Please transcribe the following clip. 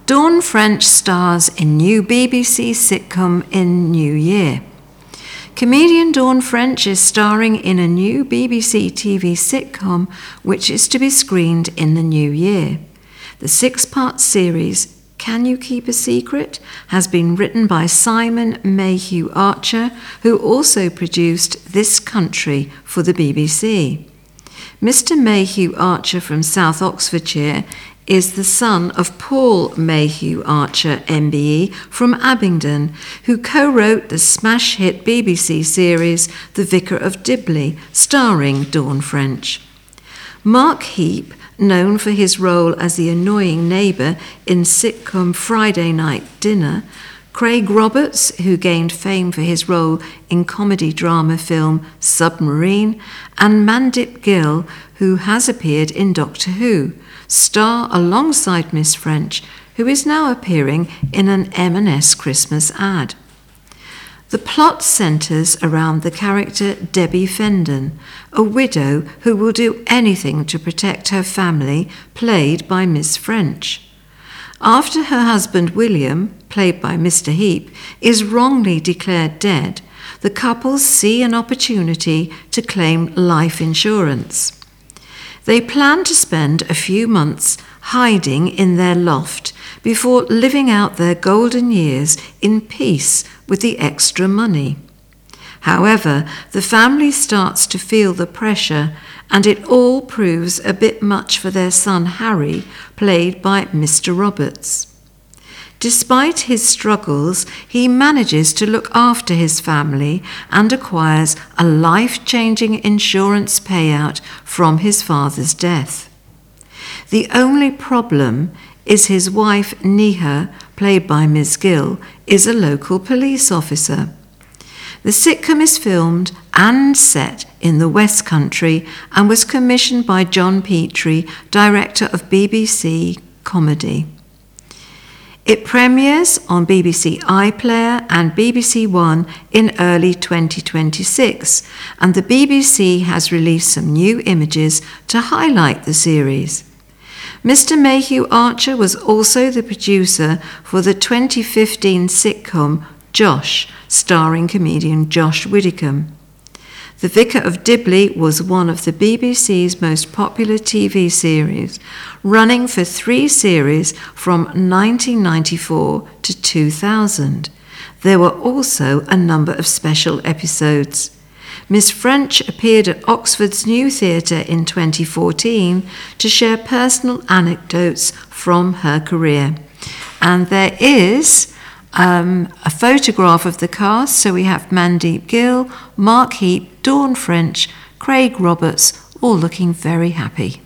Dawn French stars in new BBC sitcom in New Year. Comedian Dawn French is starring in a new BBC TV sitcom which is to be screened in the new year. The 6-part series, Can You Keep a Secret?, has been written by Simon Mayhew Archer, who also produced This Country for the BBC. Mr. Mayhew Archer from South Oxfordshire is the son of Paul Mayhew Archer, MBE, from Abingdon, who co-wrote the smash hit BBC series The Vicar of Dibley, starring Dawn French. Mark Heap, known for his role as the annoying neighbour in sitcom Friday Night Dinner, Craig Roberts, who gained fame for his role in comedy drama film Submarine, and Mandip Gill, who has appeared in Doctor Who, star alongside Miss French, who is now appearing in an M&S Christmas ad. The plot centres around the character Debbie Fendon, a widow who will do anything to protect her family, played by Miss French. After her husband William, played by Mr. Heap, is wrongly declared dead, the couple see an opportunity to claim life insurance. They plan to spend a few months hiding in their loft before living out their golden years in peace with the extra money. However, the family starts to feel the pressure, and it all proves a bit much for their son Harry, played by Mr. Roberts. Despite his struggles, he manages to look after his family and acquires a life-changing insurance payout from his father's death. The only problem is his wife Neha, played by Ms. Gill, is a local police officer. The sitcom is filmed and set in the West Country and was commissioned by John Petrie, director of BBC Comedy. It premieres on BBC iPlayer and BBC One in early 2026, and the BBC has released some new images to highlight the series. Mr. Mayhew Archer was also the producer for the 2015 sitcom Josh, starring comedian Josh Widdicombe. The Vicar of Dibley was one of the BBC's most popular TV series, running for 3 series from 1994 to 2000. There were also a number of special episodes. Miss French appeared at Oxford's New Theatre in 2014 to share personal anecdotes from her career. And there is a photograph of the cast, so we have Mandip Gill, Mark Heap, Dawn French, Craig Roberts, all looking very happy.